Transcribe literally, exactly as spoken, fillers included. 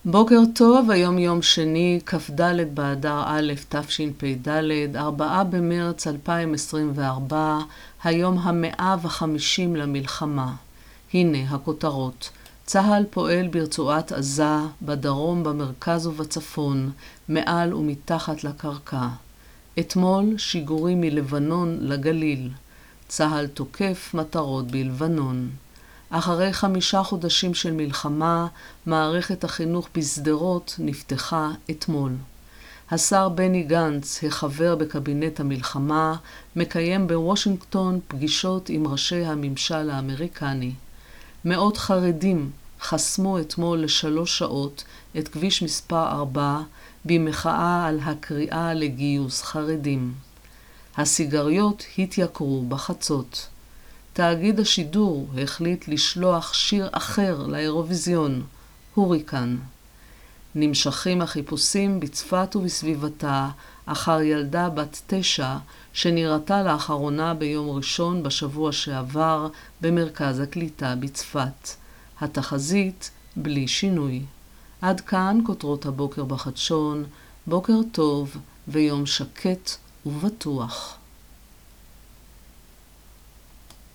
בוקר טוב, היום יום שני, כ"ד באדר א' תשפ"ד, ארבעה במרץ אלפיים עשרים וארבע, היום המאה וחמישים למלחמה. הנה הכותרות. צה"ל פועל ברצועת עזה, בדרום, במרכז ובצפון, מעל ומתחת לקרקע. אתמול שיגורים מלבנון לגליל. צה"ל תוקף מטרות בלבנון. אחרי חמישה חודשים של מלחמה, מערכת החינוך בשדרות נפתחה אתמול. השר בני גנץ, החבר בקבינט המלחמה, מקיים בוושינגטון פגישות עם ראשי הממשל האמריקני. מאות חרדים חסמו אתמול לשלוש שעות את כביש מספר ארבע במחאה על הקריאה לגיוס חרדים. הסיגריות התייקרו בחצות. תאגיד השידור החליט לשלוח שיר אחר לאירוויזיון, הוריקן. נמשכים החיפושים בצפת ובסביבתה אחר ילדה בת תשע שנראתה לאחרונה ביום ראשון בשבוע שעבר במרכז הקליטה בצפת. התחזית בלי שינוי. עד כאן כותרות הבוקר בחדשון, בוקר טוב ויום שקט ובטוח.